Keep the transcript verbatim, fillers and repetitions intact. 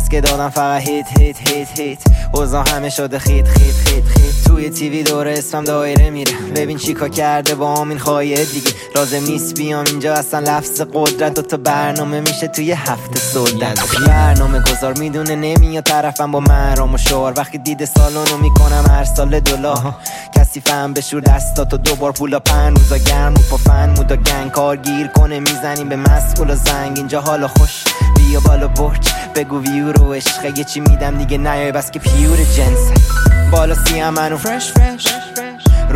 بس که دادم فقط هیت هیت هیت هیت اوضاع همه شده خیت خیت خیت خیت توی تیوی دور اسمم دایره میره ببین چیکار کرده با همین خواهیه دیگه لازم نیست بیام اینجا اصلا لفظ قدرت دوتا برنامه میشه توی هفته سلطت برنامه گذار میدونه نمیاد طرفم با مرام و شعار وقتی دیده سالونو میکنم هر سال دلار کسی فهم بشور دستاتو دوبار پولا پن روزا گرم و پافن مودا گنگ کار گیر کنه میزنیم به مسئول و زنگ اینجا حالا خوش بیا بالا برج بگو ویو رو عشقه یه چی میدم دیگه نیای بس که پیور جنس بالا سیم منو فرش فرش